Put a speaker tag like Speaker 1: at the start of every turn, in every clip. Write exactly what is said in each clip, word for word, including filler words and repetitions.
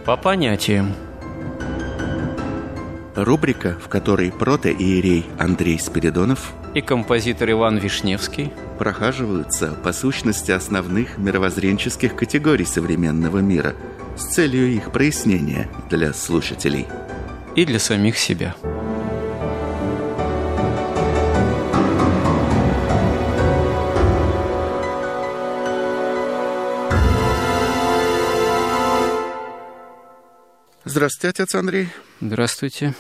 Speaker 1: По понятиям.
Speaker 2: Рубрика, в которой протоиерей Андрей Спиридонов
Speaker 1: и композитор Иван Вишневский
Speaker 2: прохаживаются по сущности основных мировоззренческих категорий современного мира с целью их прояснения для слушателей.
Speaker 1: И для самих себя.
Speaker 2: Здравствуйте, отец Андрей.
Speaker 1: Здравствуйте.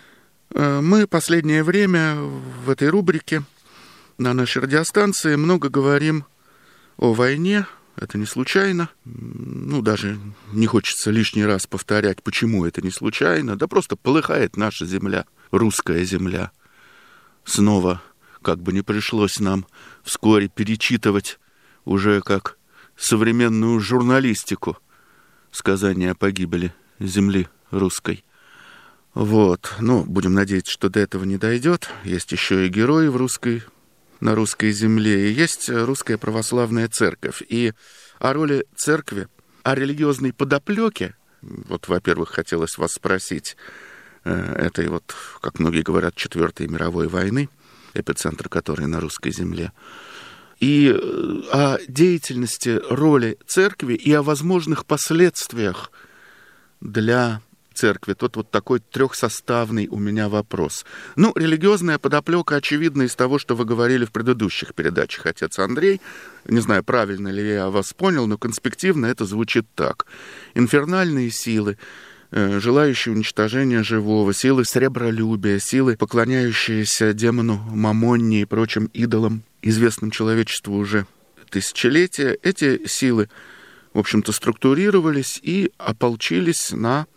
Speaker 2: Мы последнее время в этой рубрике на нашей радиостанции много говорим о войне. Это не случайно. Ну, даже не хочется лишний раз повторять, почему это не случайно. Да просто полыхает наша земля, русская земля. Снова, как бы не пришлось нам вскоре перечитывать уже как современную журналистику сказания о погибели земли русской. Вот. Ну, будем надеяться, что до этого не дойдет. Есть еще и герои в русской, на русской земле. И есть русская православная церковь. И о роли церкви, о религиозной подоплеке, вот, во-первых, хотелось вас спросить, этой вот, как многие говорят, Четвертой мировой войны, эпицентр которой на русской земле, и о деятельности роли церкви и о возможных последствиях для церкви. Тут вот такой трехсоставный у меня вопрос. Ну, религиозная подоплека очевидна из того, что вы говорили в предыдущих передачах, отец Андрей. Не знаю, правильно ли я вас понял, но конспективно это звучит так. Инфернальные силы, э, желающие уничтожения живого, силы сребролюбия, силы, поклоняющиеся демону Мамонне и прочим идолам, известным человечеству уже тысячелетия, эти силы, в общем-то, структурировались и ополчились на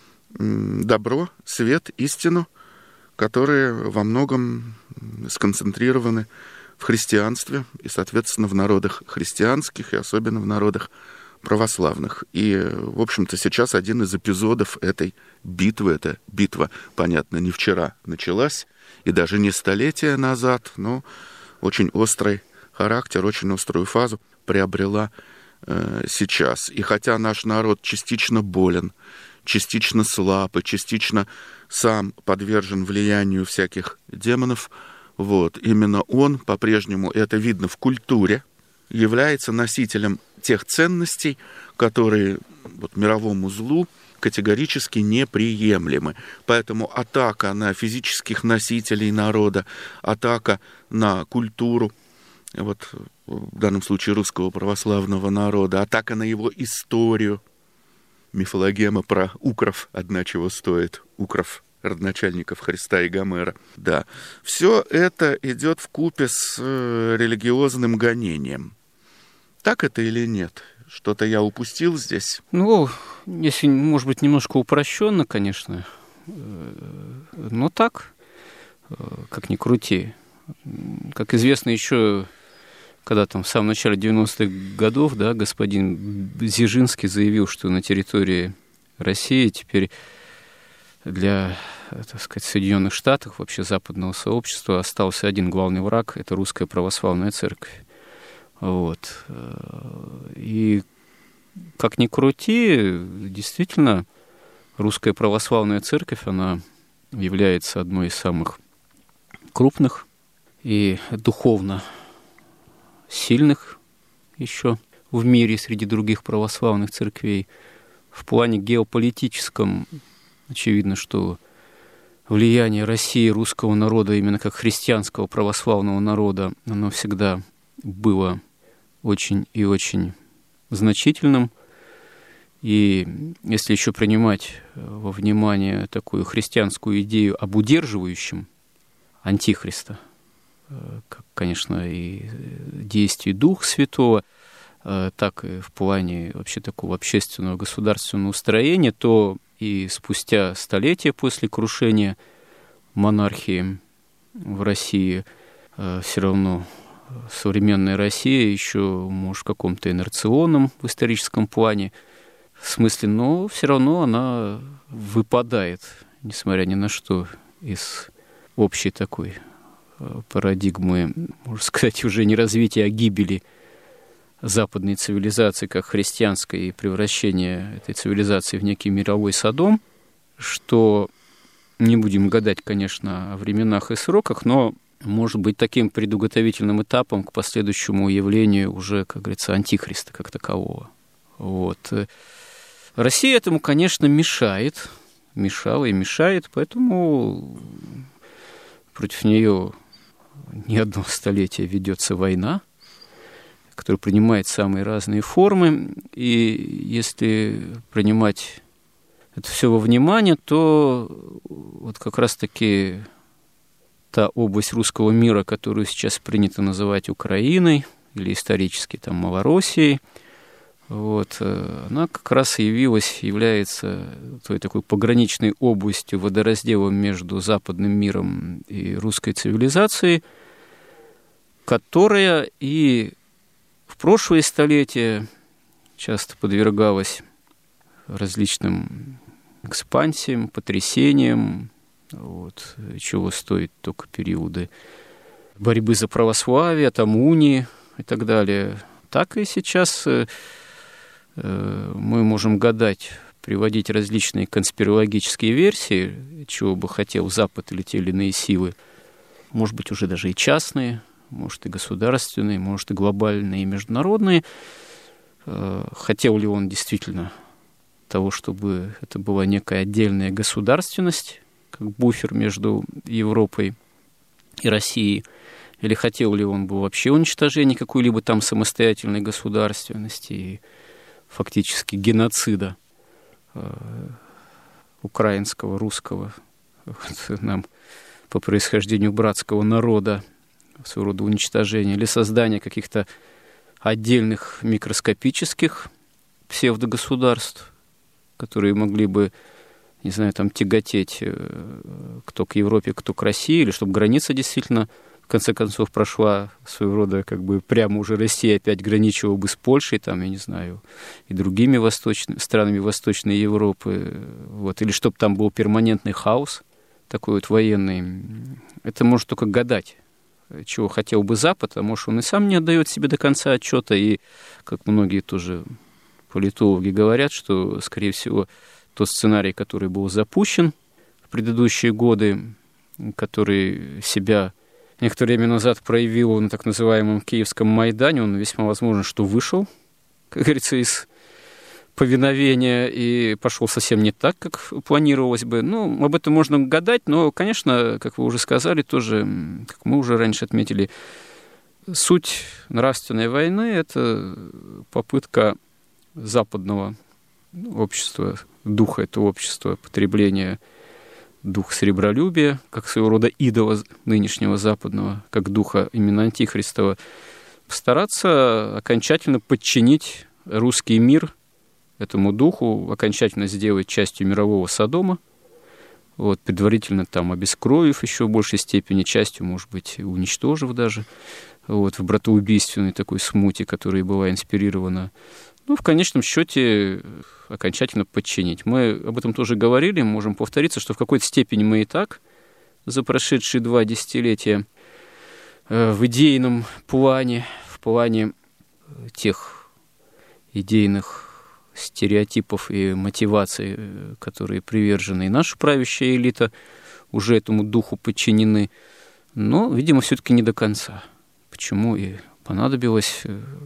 Speaker 2: добро, свет, истину, которые во многом сконцентрированы в христианстве и, соответственно, в народах христианских и особенно в народах православных. И, в общем-то, сейчас один из эпизодов этой битвы, эта битва, понятно, не вчера началась, и даже не столетия назад, но очень острый характер, очень острую фазу приобрела сейчас. И хотя наш народ частично болен, частично слаб и частично сам подвержен влиянию всяких демонов, вот, именно он по-прежнему, это видно в культуре, является носителем тех ценностей, которые вот, мировому злу категорически неприемлемы. Поэтому атака на физических носителей народа, атака на культуру, вот, в данном случае русского православного народа, атака на его историю, мифологема про укров, одна чего стоит, укров родоначальников Христа и Гомера. Да, все это идет вкупе с э, религиозным гонением. Так это или нет? Что-то я упустил здесь?
Speaker 1: Ну, если, может быть, немножко упрощенно, конечно, но так, как ни крути. Как известно, еще когда там в самом начале девяностых годов, да, господин Дзержинский заявил, что на территории России теперь для, так сказать, Соединенных Штатов, вообще западного сообщества, остался один главный враг – это Русская Православная Церковь. Вот. И как ни крути, действительно, Русская Православная Церковь, она является одной из самых крупных и духовно сильных еще в мире среди других православных церквей. В плане геополитическом очевидно, что влияние России, русского народа, именно как христианского православного народа, оно всегда было очень и очень значительным. И если еще принимать во внимание такую христианскую идею об удерживающем антихриста, как, конечно, и действий Духа Святого, так и в плане вообще такого общественного государственного устроения, то и спустя столетия после крушения монархии в России все равно современная Россия еще, может, в каком-то инерционном в историческом плане смысле, но все равно она выпадает, несмотря ни на что, из общей такой парадигмы, можно сказать, уже не развития, а гибели западной цивилизации как христианской и превращение этой цивилизации в некий мировой Содом, что не будем гадать, конечно, о временах и сроках, но может быть таким предуготовительным этапом к последующему явлению уже, как говорится, антихриста как такового. Вот. Россия этому, конечно, мешает, мешала и мешает, поэтому против нее не одно столетие ведется война, которая принимает самые разные формы, и если принимать это все во внимание, то вот как раз-таки та область русского мира, которую сейчас принято называть Украиной, или исторически там Малороссией, вот, она как раз и явилась, является той такой пограничной областью, водоразделом между западным миром и русской цивилизацией, которая и в прошлые столетия часто подвергалась различным экспансиям, потрясениям, вот, чего стоит только периоды борьбы за православие, там унии и так далее. Так и сейчас э, мы можем гадать, приводить различные конспирологические версии, чего бы хотел Запад или те или иные силы, может быть, уже даже и частные, может, и государственные, может, и глобальные, и международные. Э, хотел ли он действительно того, чтобы это была некая отдельная государственность, как буфер между Европой и Россией, или хотел ли он бы вообще уничтожения какой-либо там самостоятельной государственности и фактически геноцида э, украинского, русского, вот, нам по происхождению братского народа, своего рода уничтожения, или создания каких-то отдельных микроскопических псевдогосударств, которые могли бы, не знаю, там тяготеть кто к Европе, кто к России, или чтобы граница действительно, в конце концов, прошла своего рода, как бы прямо уже Россия опять граничила бы с Польшей, там, я не знаю, и другими восточными, странами Восточной Европы, вот, или чтобы там был перманентный хаос, такой вот военный. Это может только гадать, чего хотел бы Запад, а может, он и сам не отдает себе до конца отчета, и, как многие тоже политологи говорят, что, скорее всего, тот сценарий, который был запущен в предыдущие годы, который себя некоторое время назад проявил на так называемом Киевском Майдане, он весьма возможно, что вышел, как говорится, из повиновения и пошел совсем не так, как планировалось бы. Ну, об этом можно гадать, но, конечно, как вы уже сказали, тоже, как мы уже раньше отметили, суть нравственной войны – это попытка западного общества, духа этого общества, потребления духа сребролюбия, как своего рода идола нынешнего западного, как духа именно антихристова, постараться окончательно подчинить русский мир этому духу, окончательно сделать частью мирового Содома, вот, предварительно там обескровив еще в большей степени, частью, может быть, уничтожив даже, вот, в братоубийственной такой смуте, которая была инспирирована, ну, в конечном счете, окончательно подчинить. Мы об этом тоже говорили, можем повториться, что в какой-то степени мы и так за прошедшие два десятилетия в идейном плане, в плане тех идейных стереотипов и мотиваций, которые привержены и наша правящая элита, уже этому духу подчинены, но, видимо, все-таки не до конца. Почему и понадобилось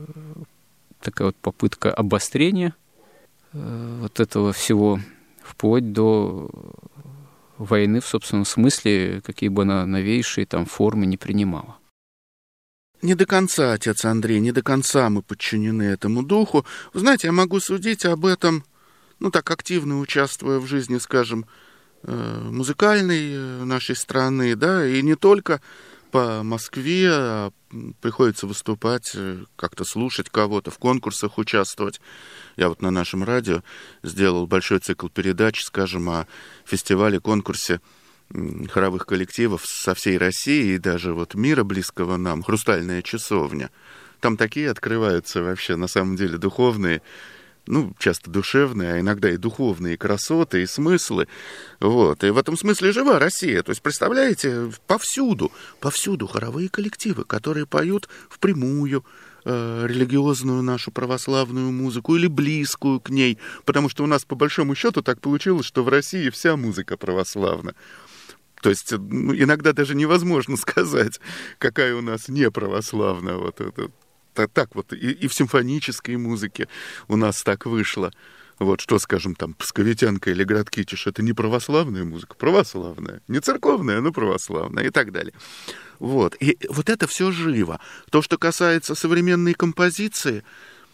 Speaker 1: такая вот попытка обострения э, вот этого всего, вплоть до войны в собственном смысле, какие бы она новейшие там формы не принимала.
Speaker 2: Не до конца, отец Андрей, не до конца мы подчинены этому духу. Вы знаете, я могу судить об этом, ну так активно участвуя в жизни, скажем, э, музыкальной нашей страны, да, и не только по Москве, а приходится выступать, как-то слушать кого-то, в конкурсах участвовать. Я вот на нашем радио сделал большой цикл передач, скажем, о фестивале, конкурсе хоровых коллективов со всей России и даже вот мира близкого нам, «Хрустальная часовня». Там такие открываются вообще, на самом деле, духовные ну, часто душевные, а иногда и духовные красоты, и смыслы. Вот. И в этом смысле жива Россия. То есть, представляете, повсюду, повсюду хоровые коллективы, которые поют впрямую э, религиозную нашу православную музыку или близкую к ней, потому что у нас, по большому счету, так получилось, что в России вся музыка православна. То есть, ну, иногда даже невозможно сказать, какая у нас не православная. Вот это. Так вот, и, и в симфонической музыке у нас так вышло. Вот что, скажем, там, псковитянка или Градкитиш, это не православная музыка, православная. Не церковная, но православная и так далее. Вот. И вот это все живо. То, что касается современной композиции,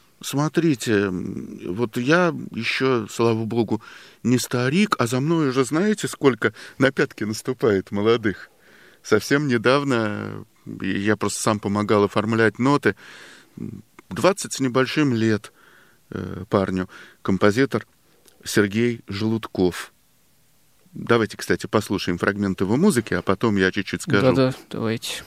Speaker 2: смотрите, вот я еще, слава богу, не старик, а за мной уже знаете, сколько на пятки наступает молодых. Совсем недавно я просто сам помогал оформлять ноты. двадцать с небольшим лет э, парню, композитор Сергей Желудков. Давайте, кстати, послушаем фрагмент его музыки, а потом я чуть-чуть скажу.
Speaker 1: Да-да, давайте.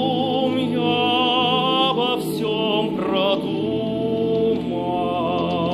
Speaker 3: Продумал.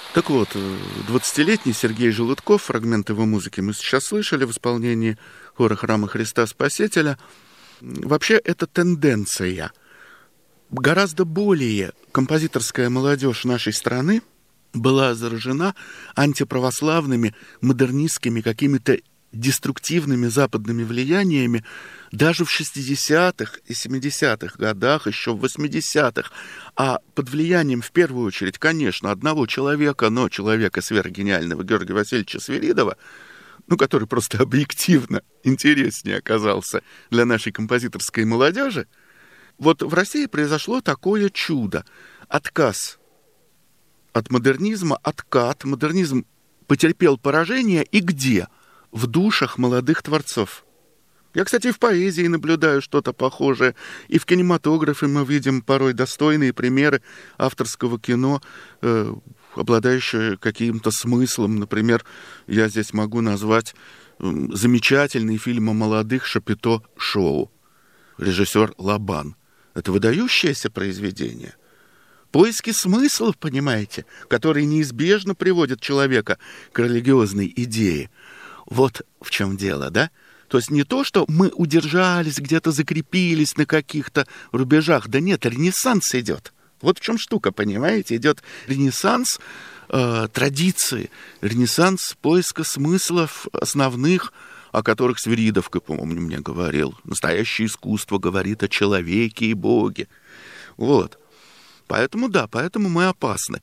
Speaker 2: Так вот, двадцатилетний Сергей Желудков, фрагмент его музыки мы сейчас слышали в исполнении хора Храма Христа Спасителя. Вообще, это тенденция. Гораздо более композиторская молодежь нашей страны была заражена антиправославными, модернистскими, какими-то деструктивными западными влияниями даже в шестидесятых и семидесятых годах, еще в восьмидесятых, а под влиянием, в первую очередь, конечно, одного человека, но человека сверхгениального Георгия Васильевича Свиридова, ну, который просто объективно интереснее оказался для нашей композиторской молодежи, вот в России произошло такое чудо. Отказ от модернизма, откат. Модернизм потерпел поражение. И где? В душах молодых творцов. Я, кстати, и в поэзии наблюдаю что-то похожее. И в кинематографе мы видим порой достойные примеры авторского кино, э, обладающие каким-то смыслом. Например, я здесь могу назвать э, замечательный фильм о молодых «Шапито Шоу». Режиссер Лабан. Это выдающееся произведение. Поиски смыслов, понимаете, которые неизбежно приводят человека к религиозной идее. Вот в чем дело, да? То есть не то, что мы удержались, где-то закрепились на каких-то рубежах. Да нет, ренессанс идет. Вот в чем штука, понимаете? Идет ренессанс э, традиции, ренессанс поиска смыслов основных, о которых Свиридов, как помню, мне говорил. Настоящее искусство говорит о человеке и Боге. Вот. Поэтому да, поэтому мы опасны.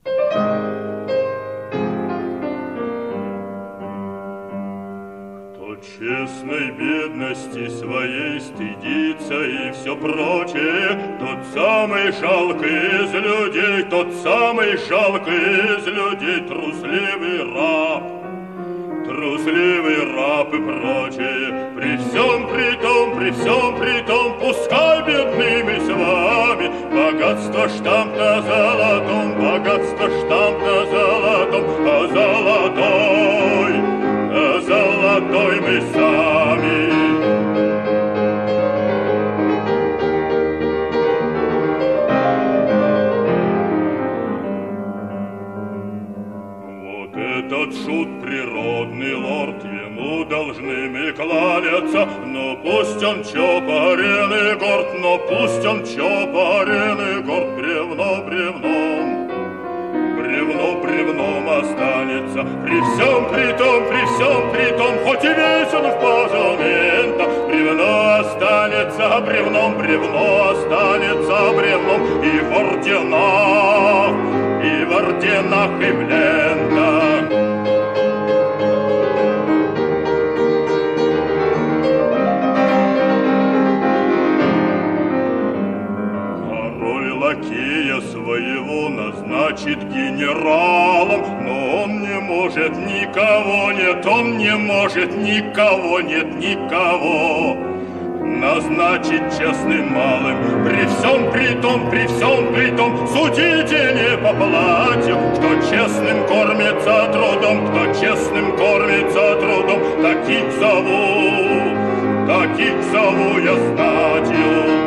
Speaker 3: Честной бедности своей стыдится и все прочее, тот самый жалкий из людей, тот самый жалкий из людей, трусливый раб, трусливый раб и прочее. При всем при том, при всем при том, пускай бедными с вами, богатство штамп на золотом, богатство штамп на золотом, а золотой, а золотой мы сами. Вот этот шут природный лорд, ему должны мы кланяться, но пусть он чопорен и горд, но пусть он чопорен и горд, бревно бревном. Бревно бревном останется, при всем при том, при всем при том, хоть и весь он в позументах, бревно останется, бревном бревно останется, бревном и в орденах, и в орденах, и в лентах. Лакея своего назначит генералом, но он не может никого, нет, он не может никого, нет, никого назначить честным малым. При всем при том, при всем при том, судите не по платью, кто честным кормится трудом, кто честным кормится трудом, таких зову, таких зову я знатью.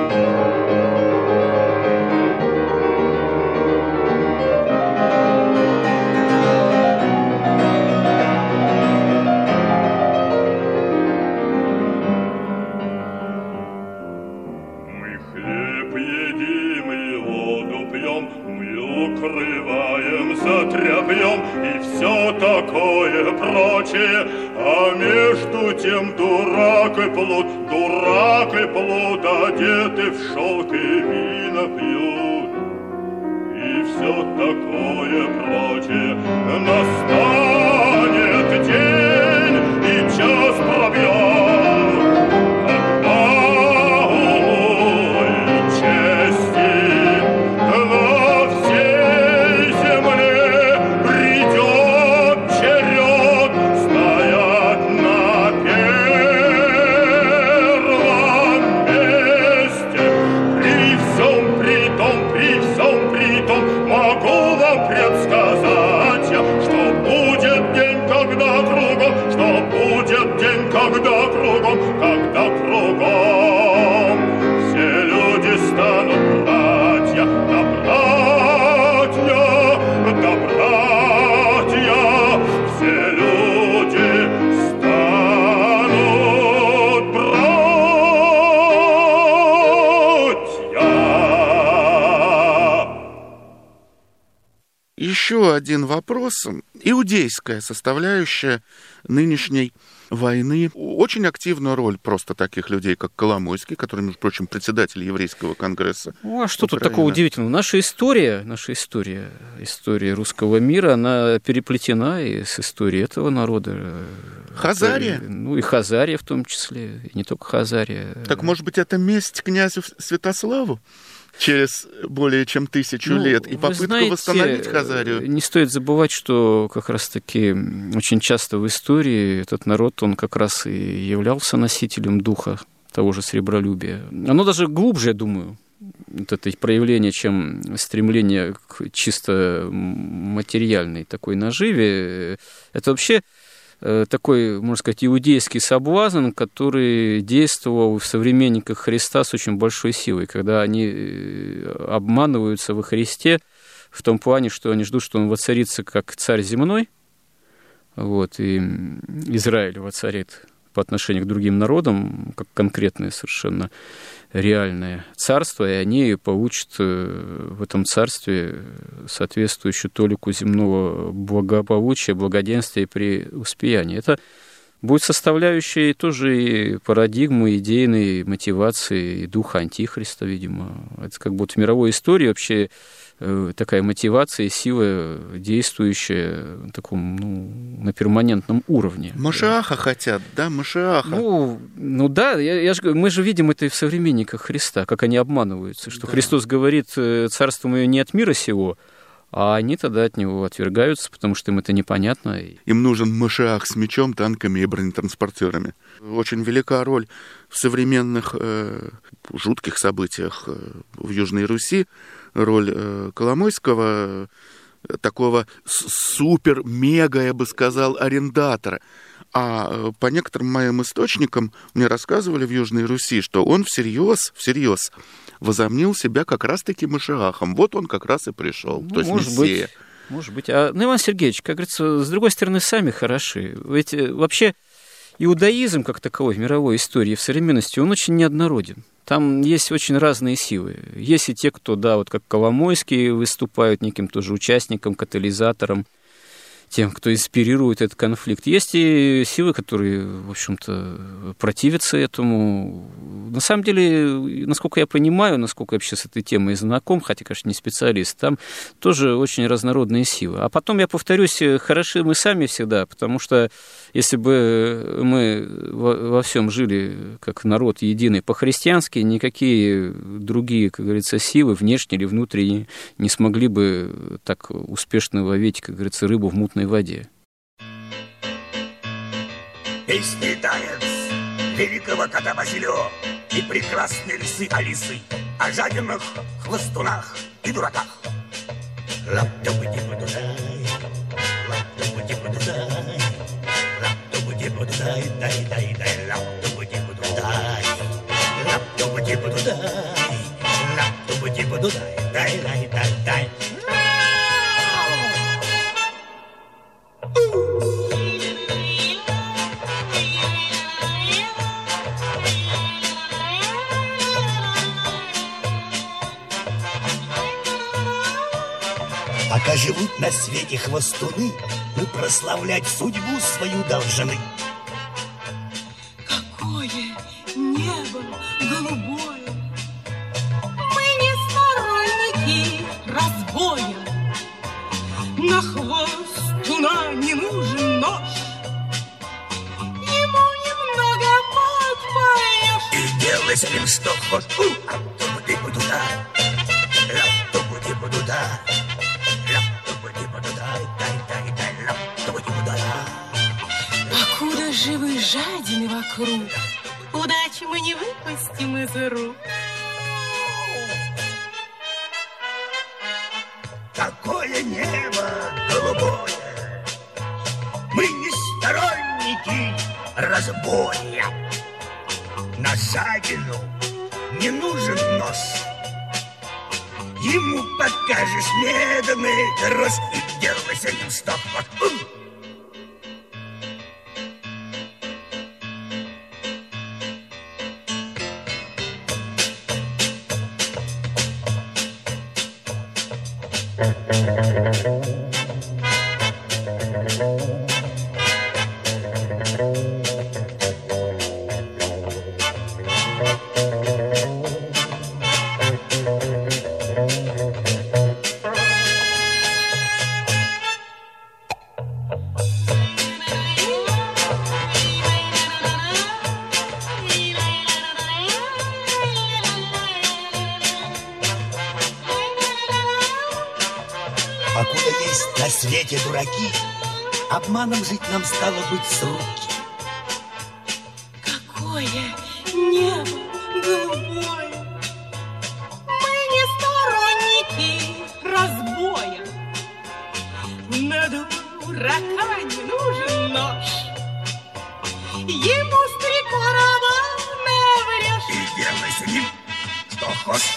Speaker 3: Укрываемся тряпьем и все такое прочее, а между тем дурак и плут, дурак и плут одеты в шелк и вина пьют, и все такое прочее. Настанет день и час пробьет, когда умой чести когда кругом
Speaker 2: еще один вопрос. Иудейская составляющая нынешней войны. Очень активную роль просто таких людей, как Коломойский, который, между прочим, председатель еврейского конгресса.
Speaker 1: Ну, а что Украины. Тут такого удивительного? Наша история, наша история, история русского мира, она переплетена и с историей этого народа.
Speaker 2: Хазария?
Speaker 1: Это, ну, и Хазария в том числе, и не только Хазария.
Speaker 2: Так, может быть, это месть князю Святославу? Через более чем тысячу ну, лет, и попытка знаете, восстановить Хазарию.
Speaker 1: Не стоит забывать, что как раз-таки очень часто в истории этот народ, он как раз и являлся носителем духа того же сребролюбия. Оно даже глубже, я думаю, вот это проявление, чем стремление к чисто материальной такой наживе. Это вообще такой, можно сказать, иудейский соблазн, который действовал в современниках Христа с очень большой силой, когда они обманываются во Христе в том плане, что они ждут, что он воцарится как царь земной, вот, и Израиль воцарит по отношению к другим народам, как конкретное совершенно реальное царство, и они получат в этом царстве соответствующую толику земного благополучия, благоденствия и преуспеяния. Это будет составляющей тоже и парадигмы, идейной мотивации и духа антихриста, видимо. Это как будто в мировой истории вообще такая мотивация и сила, действующая на таком, ну, на перманентном уровне.
Speaker 2: Машиаха хотят, да, Машиаха.
Speaker 1: Ну, ну да, я, я ж, мы же видим это и в современниках Христа, как они обманываются, что да. Христос говорит, царство мое не от мира сего, а они тогда от него отвергаются, потому что им это непонятно.
Speaker 2: Им нужен Машиах с мечом, танками и бронетранспортерами. Очень велика роль в современных э, жутких событиях э, в Южной Руси, роль э, Коломойского, э, такого супер-мега, я бы сказал, арендатора. А э, по некоторым моим источникам мне рассказывали в Южной Руси, что он всерьез, всерьез возомнил себя как раз-таки Машиахом. Вот он как раз и пришел, ну, то есть
Speaker 1: может
Speaker 2: Мессия.
Speaker 1: Быть, может быть. А, ну, Иван Сергеевич, как говорится, с другой стороны, сами хороши. Ведь вообще иудаизм, как таковой в мировой истории, в современности, он очень неоднороден. Там есть очень разные силы. Есть и те, кто, да, вот как Коломойский, выступают неким тоже участником, катализатором, тем, кто инспирирует этот конфликт. Есть и силы, которые, в общем-то, противятся этому. На самом деле, насколько я понимаю, насколько я вообще с этой темой знаком, хотя, конечно, не специалист, там тоже очень разнородные силы. А потом, я повторюсь, хороши мы сами всегда, потому что если бы мы во всем жили как народ единый по-христиански, никакие другие, как говорится, силы, внешние или внутренние, не смогли бы так успешно ловить, как говорится, рыбу в мутной воде.
Speaker 4: Песни танец великого кота Базилио и прекрасные лисы Алисы о жадинах, хвостунах и дураках. Лап-тупу-типу-дудай, лап-тупу-типу-дудай, лап-тупу-типу-дудай, дай-дай-дай, лап-тупу-типу-дудай, лап-тупу-типу-дудай, лап-тупу-типу-дудай, дай-дай-дай-дай. Пока живут на свете хвостуны, мы прославлять судьбу свою должны.
Speaker 5: Какое небо голубое! Мы не сторонники разбоя. На хвостуна не нужен нож. Ему немного подпоешь.
Speaker 4: И делай с ним что хочешь. А-ту-бу-ди-бу-ду-да, ля-ту-бу-ди-бу-ду-да.
Speaker 5: Покуда живы жадины вокруг, удачи мы не выпустим из рук.
Speaker 4: Такое небо голубое, мы не сторонники разбоя. На жадину не нужен нож. Ему покажешь медный грош и делай с этим что хочешь. Покуда есть на свете дураки, обманом жить нам стало быть с руки.
Speaker 5: Какое небо голубое! Мы не сторонники разбоя. На дурака не нужен нож. Ему с три короба наврешь.
Speaker 4: И верно с ним, что хочешь.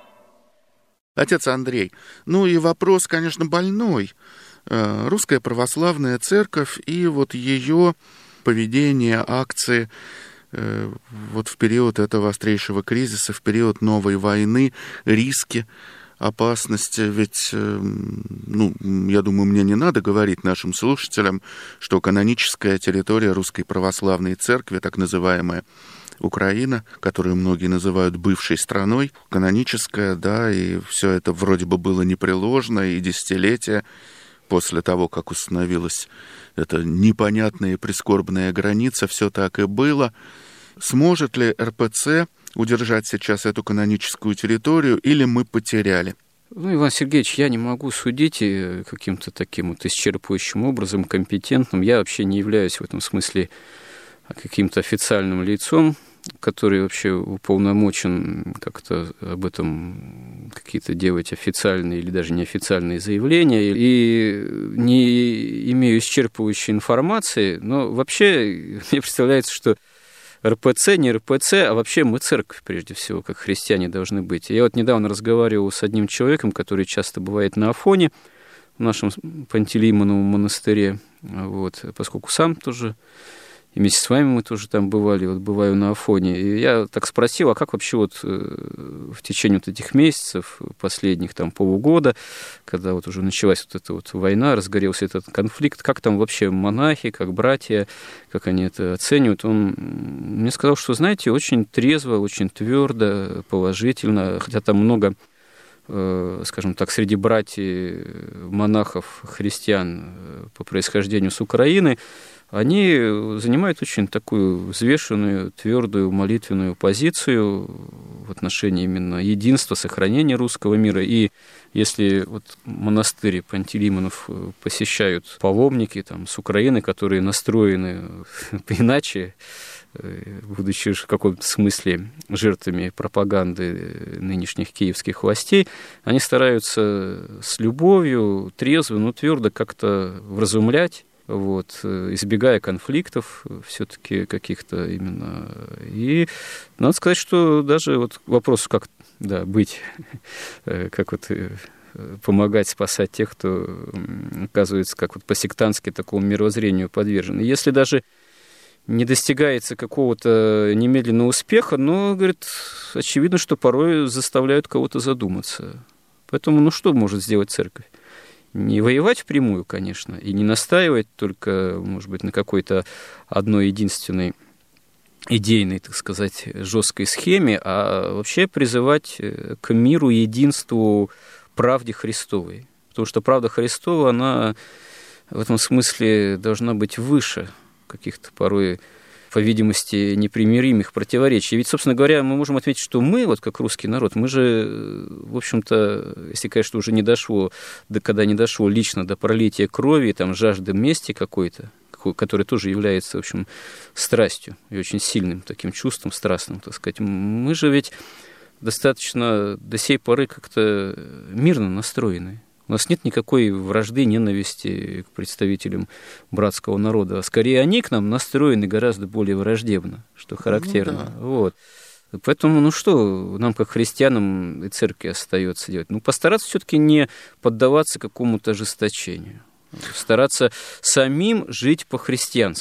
Speaker 2: Отец Андрей, ну и вопрос, конечно, больной. Русская православная церковь и вот ее поведение, акции вот в период этого острейшего кризиса, в период новой войны, риски, опасности. Ведь, ну, я думаю, мне не надо говорить нашим слушателям, что каноническая территория Русской православной церкви, так называемая Украина, которую многие называют бывшей страной, каноническая, да, и все это вроде бы было непреложно, и десятилетия после того, как установилась эта непонятная и прискорбная граница, все так и было. Сможет ли эр пэ цэ удержать сейчас эту каноническую территорию, или мы потеряли?
Speaker 1: Ну, Иван Сергеевич, я не могу судить каким-то таким вот исчерпывающим образом, компетентным. Я вообще не являюсь в этом смысле каким-то официальным лицом, который вообще уполномочен как-то об этом какие-то делать официальные или даже неофициальные заявления, и не имею исчерпывающей информации, но вообще мне представляется, что эр пэ цэ не эр пэ цэ, а вообще мы церковь, прежде всего, как христиане должны быть. Я вот недавно разговаривал с одним человеком, который часто бывает на Афоне, в нашем Пантелеймоновом монастыре, вот, поскольку сам тоже... И вместе с вами мы тоже там бывали, вот бываю на Афоне. И я так спросил, а как вообще вот в течение вот этих месяцев, последних там полугода, когда вот уже началась вот эта вот война, разгорелся этот конфликт, как там вообще монахи, как братья, как они это оценивают? Он мне сказал, что, знаете, очень трезво, очень твердо, положительно, хотя там много, скажем так, среди братьев, монахов, христиан по происхождению с Украины, они занимают очень такую взвешенную, твердую, молитвенную позицию в отношении именно единства, сохранения русского мира. И если вот монастырь Пантелеймонов посещают паломники там, с Украины, которые настроены иначе, будучи в каком-то смысле жертвами пропаганды нынешних киевских властей, они стараются с любовью, трезво, но твердо как-то вразумлять, вот, избегая конфликтов все-таки каких-то именно. И надо сказать, что даже вот к вопросу, как да, быть, как вот помогать, спасать тех, кто оказывается как вот по-сектантски такому мировоззрению подвержен. И если даже не достигается какого-то немедленного успеха, но, говорит, очевидно, что порой заставляют кого-то задуматься. Поэтому, ну, что может сделать церковь? Не воевать впрямую, конечно, и не настаивать только, может быть, на какой-то одной единственной идейной, так сказать, жесткой схеме, а вообще призывать к миру, единству, правде Христовой. Потому что правда Христова, она в этом смысле должна быть выше каких-то порой, по видимости, непримиримых противоречий. Ведь, собственно говоря, мы можем отметить, что мы, вот как русский народ, мы же, в общем-то, если, конечно, уже не дошло, до когда не дошло лично до пролития крови, там, жажды мести какой-то, который тоже является, в общем, страстью и очень сильным таким чувством, страстным, так сказать, мы же ведь достаточно до сей поры как-то мирно настроены. У нас нет никакой вражды, ненависти к представителям братского народа. А скорее они к нам настроены гораздо более враждебно, что характерно. Ну, да. Вот. Поэтому, ну что, нам, как христианам и церкви, остается делать? Ну, постараться все-таки не поддаваться какому-то ожесточению. Стараться самим жить по-христиански.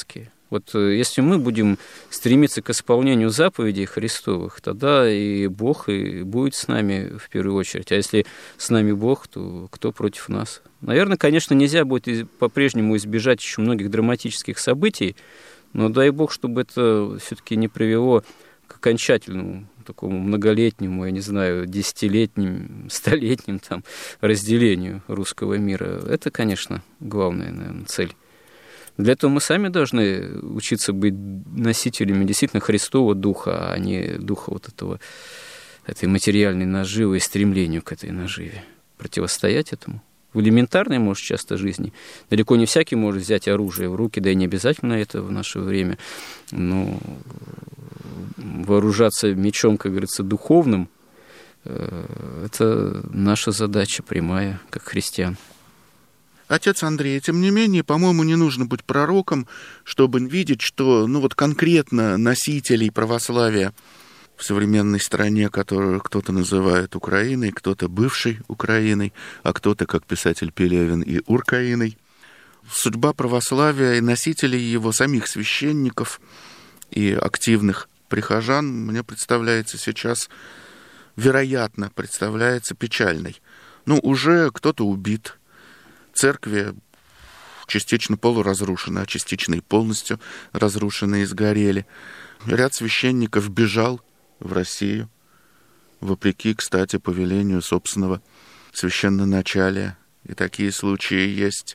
Speaker 1: Вот если мы будем стремиться к исполнению заповедей Христовых, тогда и Бог и будет с нами в первую очередь. А если с нами Бог, то кто против нас? Наверное, конечно, нельзя будет по-прежнему избежать еще многих драматических событий, но дай Бог, чтобы это все-таки не привело к окончательному такому многолетнему, я не знаю, десятилетним, столетним там разделению русского мира. Это, конечно, главная, наверное, цель. Для этого мы сами должны учиться быть носителями действительно Христового духа, а не духа вот этого, этой материальной наживы и стремлению к этой наживе. Противостоять этому. В элементарной, может, часто жизни далеко не всякий может взять оружие в руки, да и не обязательно это в наше время. Но вооружаться мечом, как говорится, духовным, это наша задача прямая, как христиан.
Speaker 2: Отец Андрей, тем не менее, по-моему, не нужно быть пророком, чтобы видеть, что, ну вот конкретно носителей православия в современной стране, которую кто-то называет Украиной, кто-то бывшей Украиной, а кто-то, как писатель Пелевин, и Уркаиной, судьба православия и носителей его, самих священников и активных прихожан, мне представляется сейчас, вероятно, представляется печальной. Ну, уже кто-то убит, церкви частично полуразрушены, а частично и полностью разрушены и сгорели. Ряд священников бежал в Россию, вопреки, кстати, повелению собственного священноначалия. И такие случаи есть.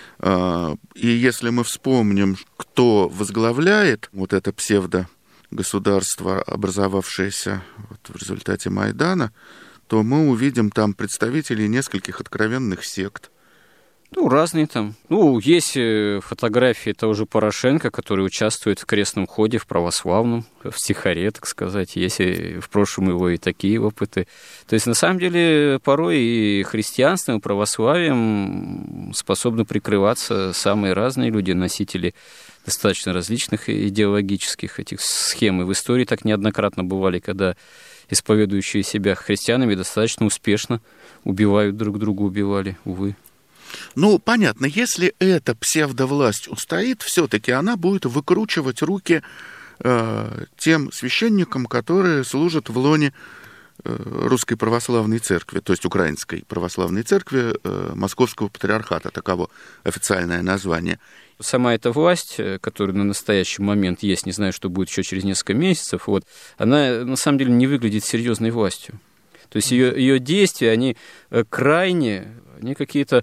Speaker 2: И если мы вспомним, кто возглавляет вот это псевдогосударство, образовавшееся вот в результате Майдана, то мы увидим там представителей нескольких откровенных сект.
Speaker 1: Ну, разные там. Ну, есть фотографии того же Порошенко, который участвует в крестном ходе, в православном, в стихаре, так сказать. Есть и в прошлом его и такие опыты. То есть, на самом деле, порой и христианством, и православием способны прикрываться самые разные люди, носители достаточно различных идеологических этих схем. И в истории так неоднократно бывали, когда исповедующие себя христианами достаточно успешно убивают друг друга, убивали, увы.
Speaker 2: Ну, понятно, если эта псевдовласть устоит, все-таки она будет выкручивать руки э, тем священникам, которые служат в лоне э, Русской Православной Церкви, то есть Украинской Православной Церкви э, Московского Патриархата, таково официальное название.
Speaker 1: Сама эта власть, которая на настоящий момент есть, не знаю, что будет еще через несколько месяцев, вот, она на самом деле не выглядит серьезной властью. То есть ее, ее действия, они крайне, они какие-то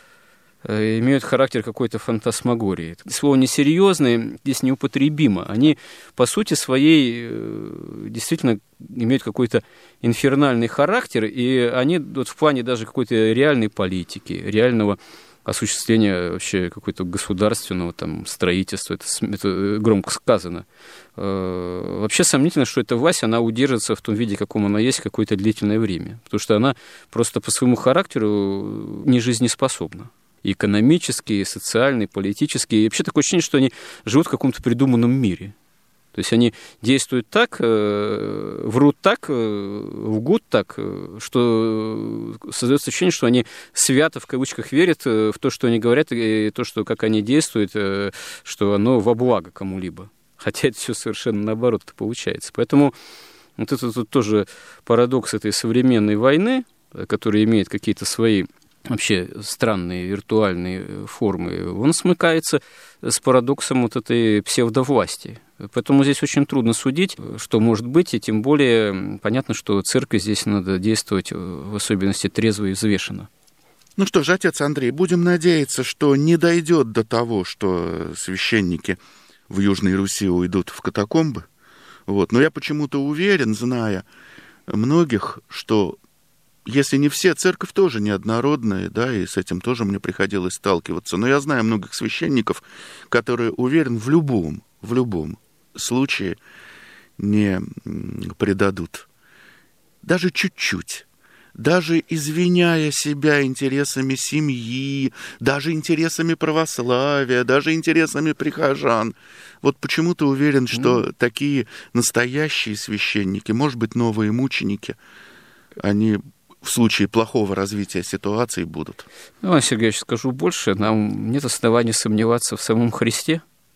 Speaker 1: имеют характер какой-то фантасмагории. Слово «несерьезные» здесь неупотребимо. Они, по сути своей, действительно имеют какой-то инфернальный характер, и они вот в плане даже какой-то реальной политики, реального осуществления вообще какого-то государственного там строительства, это, это громко сказано. Вообще сомнительно, что эта власть, она удержится в том виде, каком она есть, какое-то длительное время, потому что она просто по своему характеру не жизнеспособна. И экономически, и социально, и политически. И вообще такое ощущение, что они живут в каком-то придуманном мире. То есть они действуют так, врут так, лгут так, что создается ощущение, что они свято, в кавычках, верят в то, что они говорят, и то, что, как они действуют, что оно во благо кому-либо. Хотя это все совершенно наоборот получается. Поэтому вот это тут тоже парадокс этой современной войны, которая имеет какие-то свои вообще странные виртуальные формы, он смыкается с парадоксом вот этой псевдовласти. Поэтому здесь очень трудно судить, что может быть, и тем более понятно, что церкви здесь надо действовать в особенности трезво и взвешенно.
Speaker 2: Ну что ж, отец Андрей, будем надеяться, что не дойдет до того, что священники в Южной Руси уйдут в катакомбы. Вот. Но я почему-то уверен, зная многих, что если не все, церковь тоже неоднородная, да, и с этим тоже мне приходилось сталкиваться. Но я знаю многих священников, которые уверен в любом, в любом случае не предадут. Даже чуть-чуть. Даже извиняя себя интересами семьи, даже интересами православия, даже интересами прихожан. Вот почему-то уверен, что mm. такие настоящие священники, может быть, новые мученики, они в случае плохого развития ситуации будут.
Speaker 1: Ну, Сергей, я скажу больше. Нам нет оснований сомневаться в самом Христе,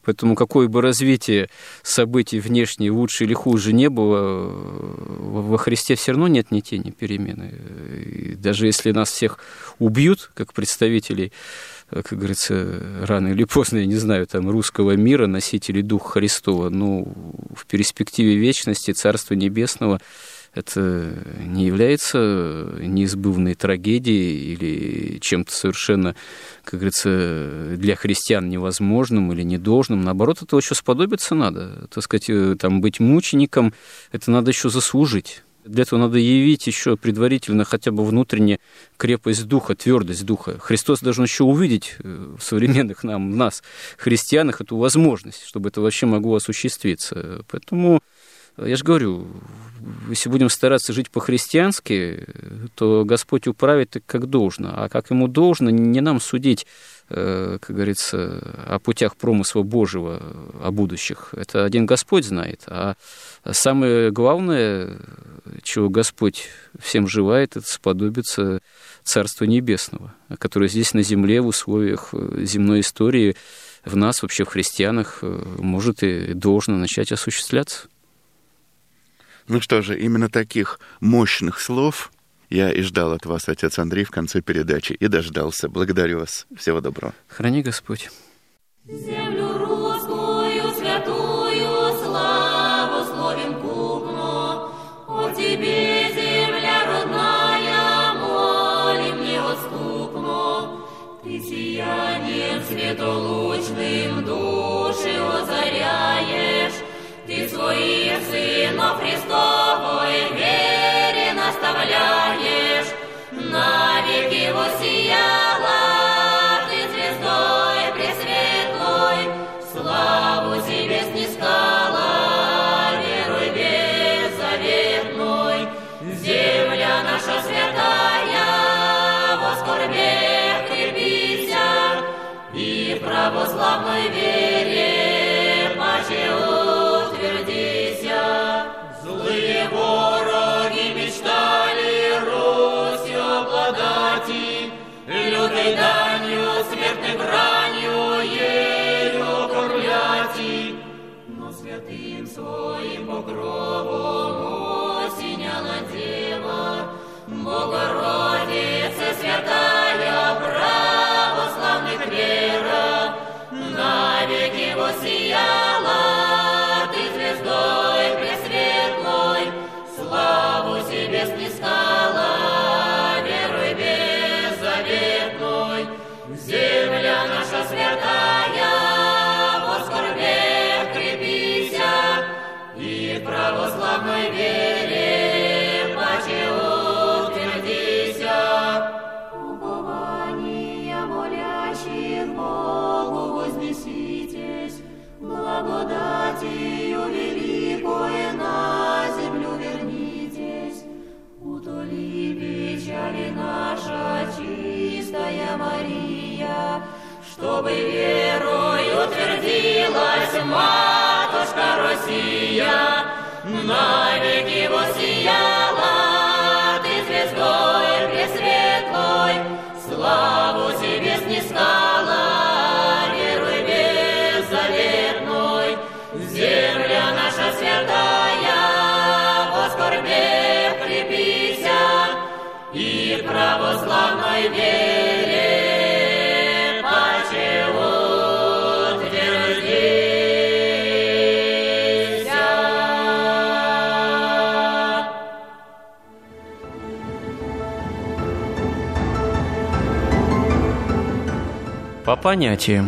Speaker 1: Поэтому какое бы развитие событий внешне лучше или хуже не было, во Христе все равно нет ни тени перемены. И даже если нас всех убьют, как представителей, как говорится, рано или поздно, я не знаю, там, русского мира, носителей Духа Христова, ну, в перспективе вечности Царства Небесного это не является неизбывной трагедией или чем-то совершенно, как говорится, для христиан невозможным или недолжным. Наоборот, этого еще сподобиться надо. Так сказать, там, быть мучеником, это надо еще заслужить. Для этого надо явить еще предварительно хотя бы внутренне крепость духа, твердость духа. Христос должен еще увидеть в современных нам, в нас, христианах, эту возможность, чтобы это вообще могло осуществиться. Поэтому, я же говорю, если будем стараться жить по-христиански, то Господь управит так, как должно. А как Ему должно, не нам судить, как говорится, о путях промысла Божьего, о будущих. Это один Господь знает. А самое главное, чего Господь всем желает, это сподобиться Царства Небесного, которое здесь на земле, в условиях земной истории, в нас, вообще в христианах, может и должно начать осуществляться.
Speaker 2: Ну что же, именно таких мощных слов я и ждал от вас, отец Андрей, в конце передачи, и дождался. Благодарю вас. Всего доброго.
Speaker 1: Храни Господь.
Speaker 5: Землю русскую святую славу словим купно. О тебе, земля родная, молим неотступно. Ты сиянием светолучным души озаряешь. Ты своих сынов Христовой вере наставляешь. Навеки воссияла ты звездой пресветлой, славу себе снискала верой беззаветной. Земля наша святая, во скорбях крепися, и в православной вере паче утвердися. Злые вороги мечтали Русью обладать, лютой данью, смертной бранью ею кормляти. Но святым своим покровом осеняла дева, Богородица святая, православных вера, навеки воссияла ты звездой пресветлой, славу себе снискала верой беззаветной. Земля наша святая, во скорбях крепися, и в православной вере паче утвердися. Упования молящих Богу вознеситесь, благодатью великой на землю вернитесь. Утоли печали наша чистая Мария, чтобы верой утвердилась матушка Россия. Навеки воссияла ты звездой пресветлой, славу себе снискала верой беззаветной. Земля наша святая, во скорбях крепися, и в православной вере паче утвердися.
Speaker 1: По понятиям.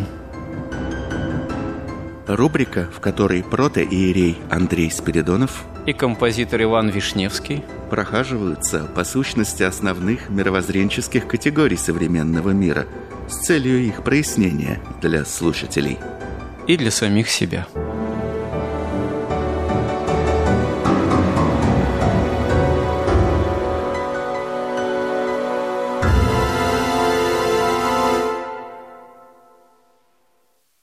Speaker 2: Рубрика, в которой протоиерей Андрей Спиридонов
Speaker 1: И композитор Иван Вишневский
Speaker 2: прохаживаются по сущности основных мировоззренческих категорий современного мира с целью их прояснения для слушателей
Speaker 1: и для самих себя.